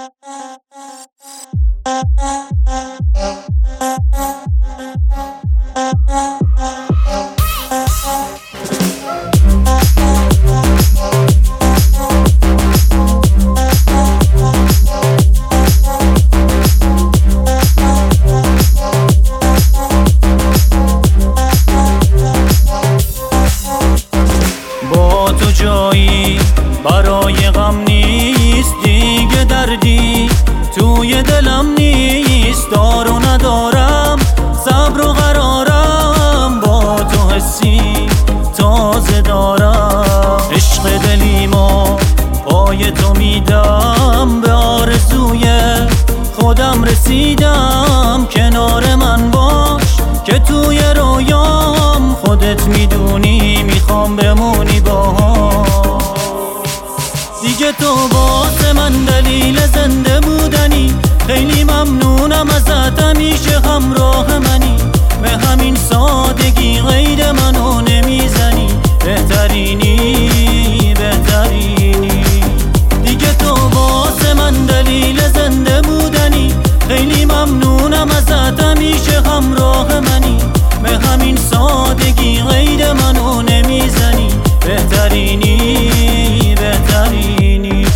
با تو جایی برای غم نیست، دیگه دردی توی دلم نیست. دار و ندارم صبر و قرارم، با تو حسی تازه دارم. عشق دلیمو پای تو میدم، به آرزوی خودم رسیدم. کنار من باش که توی رویام، خودت میدونی میخوام بمونی باهام. دیگه تو واسه من دلیل زنده بودنی، خیلی ممنونم ازت، همیشه همراه منی. به همین سادگی غیر منو نمیزنی، بهترینی بهترینی. دیگه تو واسه من دلیل زنده بودنی، خیلی ممنونم ازت، همیشه همراه منی. به همین سادگی غیر منو نمیزنی، بهترینی بهترینی.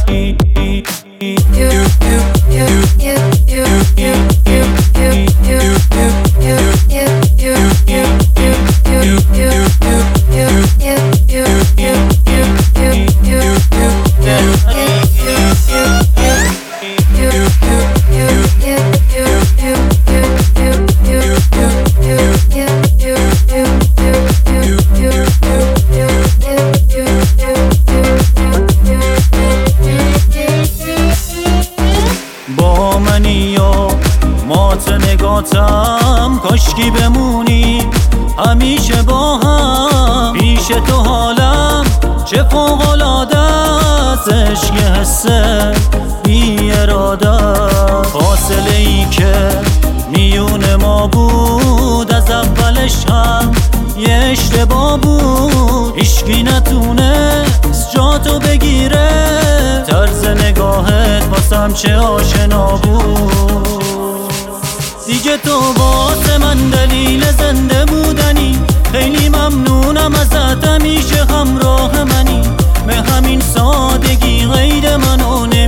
با منی و مات نگاتم، کاشکی بمونی همیشه با هم. پیش تو حالم چه فوق‌العاده است، عشق حسه بی اراده. فاصله ای که میون ما بود، از اولش هم یه اشتباه بود. هیچکی نتونست جاتو بگیره، طرز نگاهت واسم چه آشنا بود. دیگه تو واسه من دلیل زنده بودنی، خیلی ممنونم ازت، همیشه همراه منی. به همین سادگی غیر منو